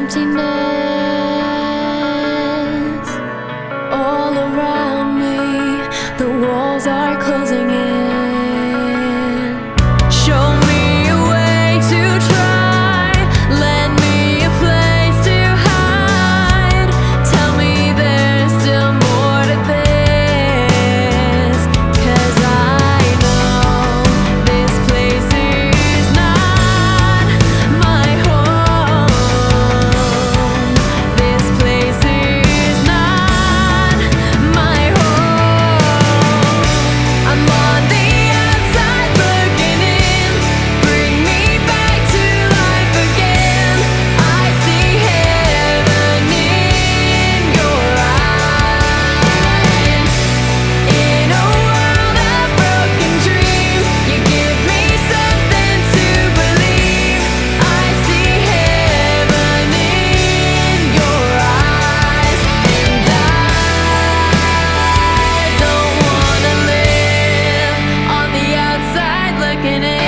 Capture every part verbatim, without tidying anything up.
emptiness all around me. The walls are closing in. Show me a way to try. Lend me a place to hide. Tell me there's still more to this. 'Cause I know this place is not my home. This place is not my home. I'm on the outside looking in. Bring me back to life again. I see heaven in your eyes. In a world of broken dreams, you give me something to believe. I see heaven in your eyes, and I don't wanna live on the outside looking in.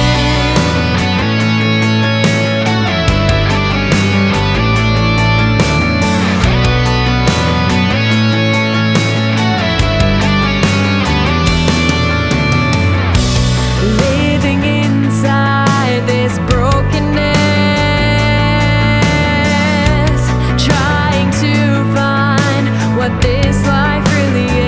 Living inside this brokenness, trying to find what this life really